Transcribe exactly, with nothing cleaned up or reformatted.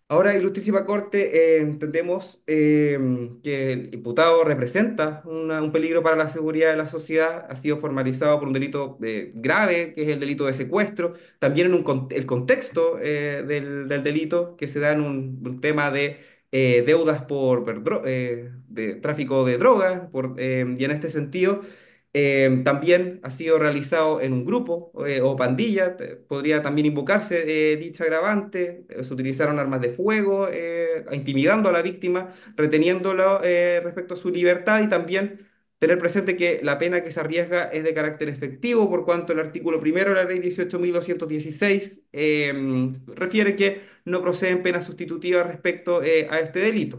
Ahora, Ilustrísima Corte, eh, entendemos eh, que el imputado representa una- un peligro para la seguridad de la sociedad, ha sido formalizado por un delito eh, grave, que es el delito de secuestro, también en un, con- el contexto eh, del, del delito, que se da en un, un tema de eh, deudas por, por dro- eh, de tráfico de drogas, por, eh, y en este sentido eh, también ha sido realizado en un grupo eh, o pandilla, te- podría también invocarse eh, dicha agravante. Eh, se utilizaron armas de fuego, eh, intimidando a la víctima, reteniéndolo eh, respecto a su libertad y también tener presente que la pena que se arriesga es de carácter efectivo, por cuanto el artículo primero de la ley dieciocho mil doscientos dieciséis eh, refiere que no proceden penas sustitutivas respecto eh, a este delito.